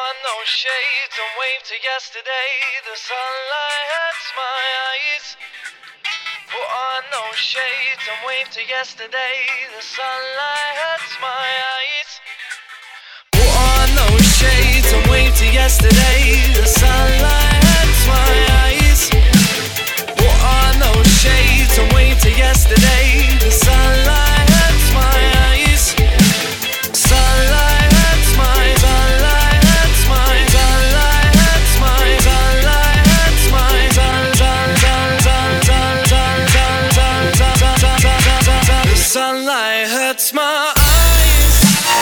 on those shades and wave to yesterday. The sunlight hurts my eyes. Put on those shades and wave to yesterday. The sunlight hurts my eyes. Put on those shades and wave to yesterday. The sunlight hurts my eyes. Put on those shades and wave to yesterday. The sunlight hurts my eyes. Sunlight hurts my, sunlight hurts my, sunlight hurts my, sunlight hurts my, the sunlight hurts my eyes.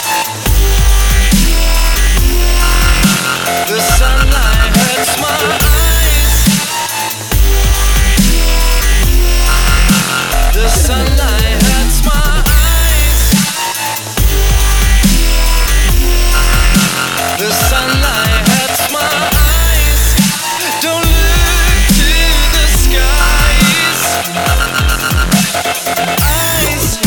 The sunlight hurts my eyes. The sunlight hurts my eyes. The sunlight hurts my eyes. Don't look to the skies. Eyes.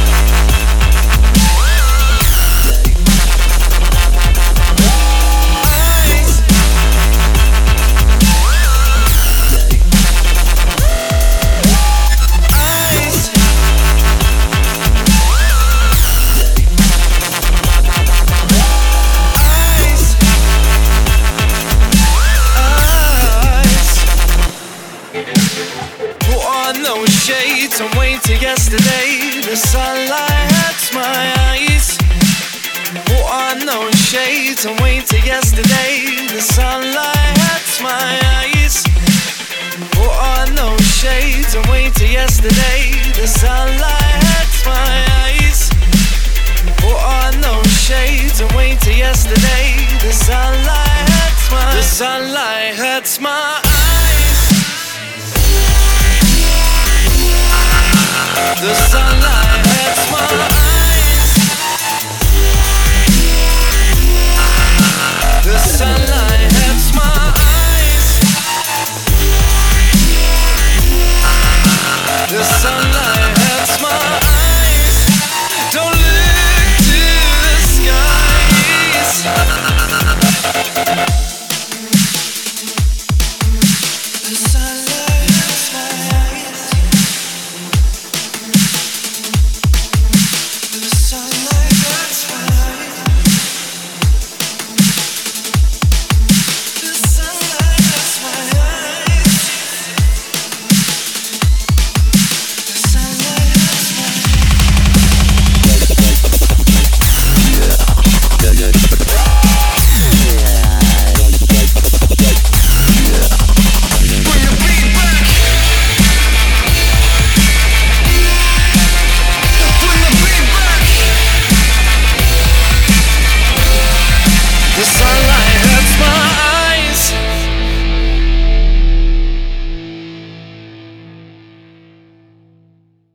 Shades and wait till yesterday. The sunlight hurts my eyes. Put on those shades and wait till yesterday. The sunlight hurts my eyes. Put on those shades and wait till yesterday. The sunlight hurts my eyes. Put on those shades and wait till yesterday. The sunlight hurts my, the sunlight hurts my